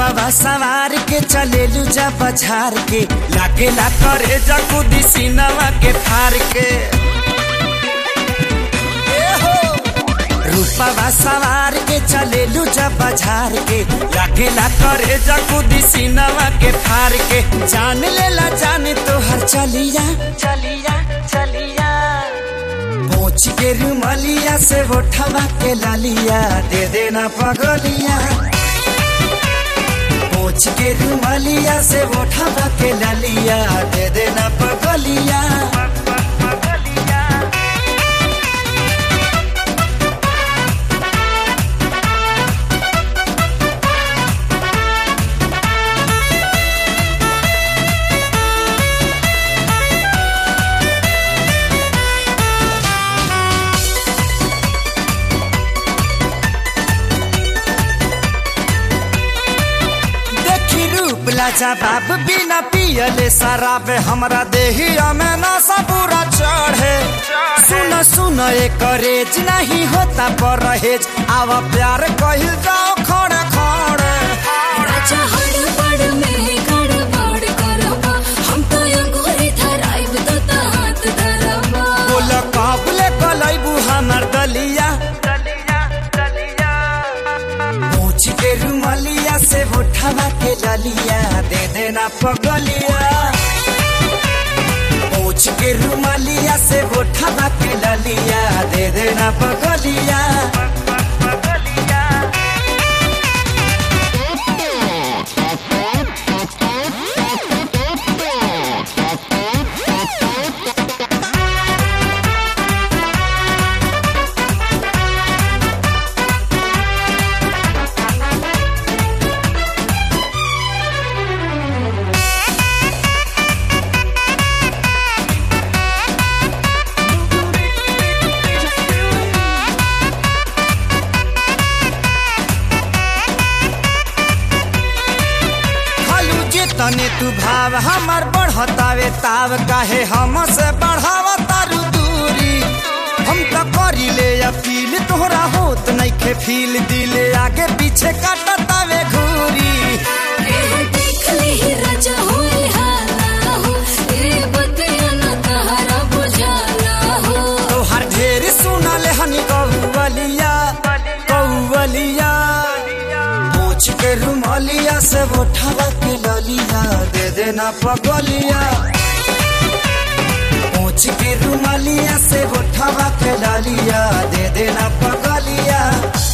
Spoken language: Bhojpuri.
रूपवा सवार के चलेलू जा बझार के लागेला करे जकुदी सीनवा के फार के रूपवा सवार के चलेलू जा बझार के लागेला करे जकुदी सीनवा के फार के जान लेला जान तो हर चलिया चलिया चलिया पोछ के रुमालिया से उठवा के लालिया दे देना पगलिया पोछ के रुमालिया से उठवा के लालिया दे देना पगलिया जवाब बिना पियले शराब हमरा देहिया में नशा पूरा चढ़े सुन सुन एक रेज नहीं होता परहेज आव प्यार कहिल जाओ खड़े खड़े बोल काबले कलैबू हमर दलिया पूछ के रुमालिया से उठवा के लालिया दे देना पगलिया पूछ के रुमालिया से उठवा के लालिया दे देना पगलिया तने तू भाव हमर बढ़तावे ताव काहे हमसे बढ़ावा तारू दूरी हम तो करी ले अपील तोहरा होत नइखे फील दिले आगे पीछे काटतावे घूरी देख ले राजा होए हाला हो ए बतिया न तहरा बुझाला हो तोहर ढेर सुनले हनी कौवलिया कौवलिया पूछ के रुमालिया से उठवा के लालिया दे देना पगलिया पूछ के रुमालिया से उठवा के लालिया दे देना पगलिया।